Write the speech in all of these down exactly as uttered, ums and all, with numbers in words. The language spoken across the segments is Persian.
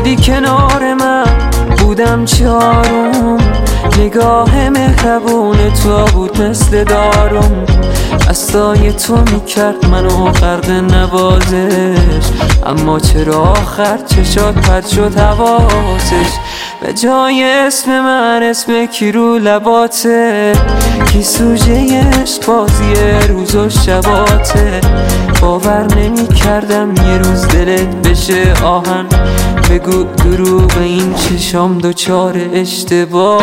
بودی کنار من بودم چارم، نگاه مهربون تو بود مثل دارم، دستای تو میکرد منو غرق نوازش، اما چرا آخر چشات پرد شد حواسش، به جای اسم من اسم کی رو لباته، کی سوژه عشق بازی روز و شباته، باور نمی کردم یه روز دلت بشه آهن، بگو دروغ این چشام دوچار اشتباه.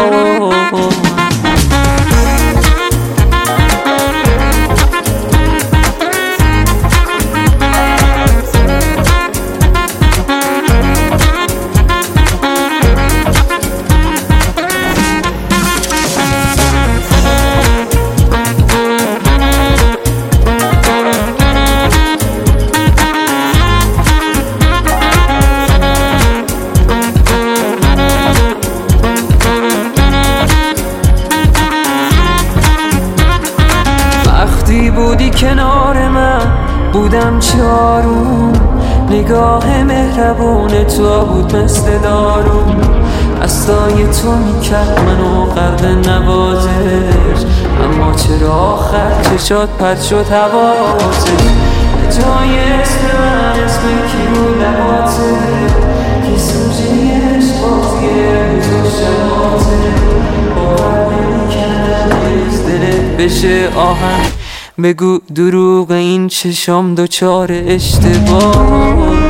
بودی کنار من بودم چارم، نگاه مهربون تو بود مثل دارم، دستای تو میکرد منو غرق نوازش، اما چرا آخر چشات پرد شد حواسش، به جای اسم من اسم کی رو لباته، کی سوژه عشق بازی روز و شباته، باور نمی‌کردم یه روز دلت بشه آهن، بگو دروغ این چشام دوچار اشتباه.